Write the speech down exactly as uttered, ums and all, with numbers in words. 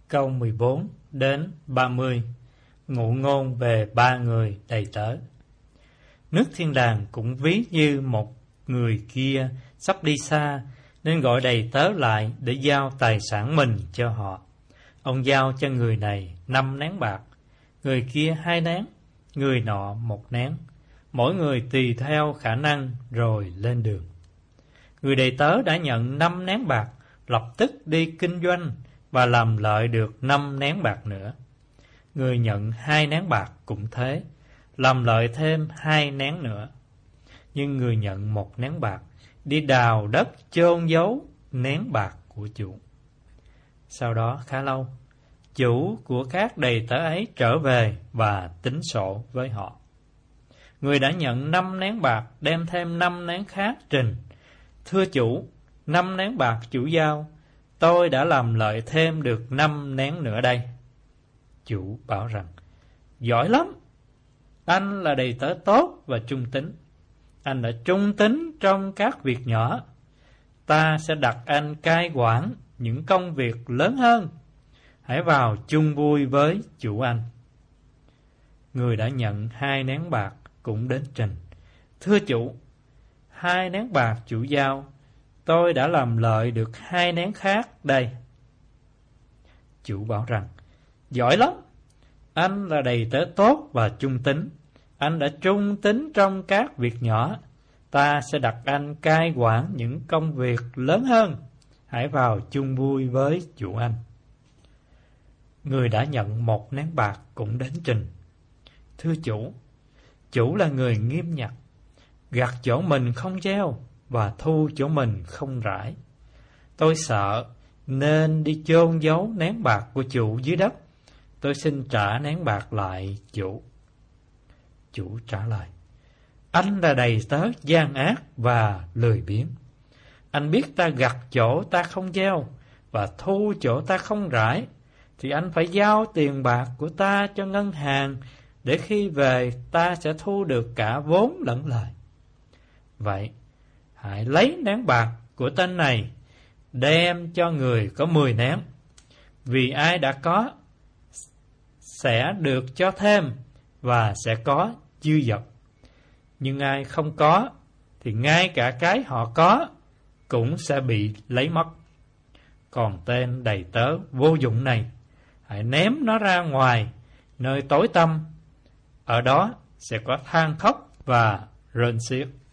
Câu mười bốn đến ba mươi. Ngụ ngôn về ba người đầy tớ. Nước thiên đàng cũng ví như một người kia sắp đi xa, nên gọi đầy tớ lại để giao tài sản mình cho họ. Ông giao cho người này năm nén bạc, người kia hai nén, người nọ một nén, mỗi người tùy theo khả năng rồi lên đường. Người đầy tớ đã nhận năm nén bạc, lập tức đi kinh doanh và làm lợi được năm nén bạc nữa. Người nhận hai nén bạc cũng thế, làm lợi thêm hai nén nữa. Nhưng người nhận một nén bạc, đi đào đất chôn giấu nén bạc của chủ. Sau đó khá lâu, chủ của các đầy tớ ấy trở về và tính sổ với họ. Người đã nhận năm nén bạc đem thêm năm nén khác trình: Thưa chủ, năm nén bạc chủ giao, tôi đã làm lợi thêm được năm nén nữa đây. Chủ bảo rằng: Giỏi lắm! Anh là đầy tớ tốt và trung tín. Anh đã trung tín trong các việc nhỏ. Ta sẽ đặt anh cai quản những công việc lớn hơn. Hãy vào chung vui với chủ anh. Người đã nhận hai nén bạc cũng đến trình: Thưa chủ, hai nén bạc chủ giao, tôi đã làm lợi được hai nén khác đây. Chủ bảo rằng: Giỏi lắm! Anh là đầy tớ tốt và trung tín. Anh đã trung tín trong các việc nhỏ. Ta sẽ đặt anh cai quản những công việc lớn hơn. Hãy vào chung vui với chủ anh. Người đã nhận một nén bạc cũng đến trình: Thưa chủ, chủ là người nghiêm nhặt, gặt chỗ mình không gieo và thu chỗ mình không rải. Tôi sợ nên đi chôn giấu nén bạc của chủ dưới đất. Tôi xin trả nén bạc lại chủ. Chủ trả lời: Anh là đầy tớ gian ác và lười biếng. Anh biết ta gặt chỗ ta không gieo và thu chỗ ta không rải, thì anh phải giao tiền bạc của ta cho ngân hàng, để khi về ta sẽ thu được cả vốn lẫn lời. Vậy, hãy lấy nén bạc của tên này, đem cho người có mười nén. Vì ai đã có, sẽ được cho thêm và sẽ có dư dật. Nhưng ai không có, thì ngay cả cái họ có cũng sẽ bị lấy mất. Còn tên đầy tớ vô dụng này, hãy ném nó ra ngoài nơi tối tăm. Ở đó sẽ có than khóc và rên xiết.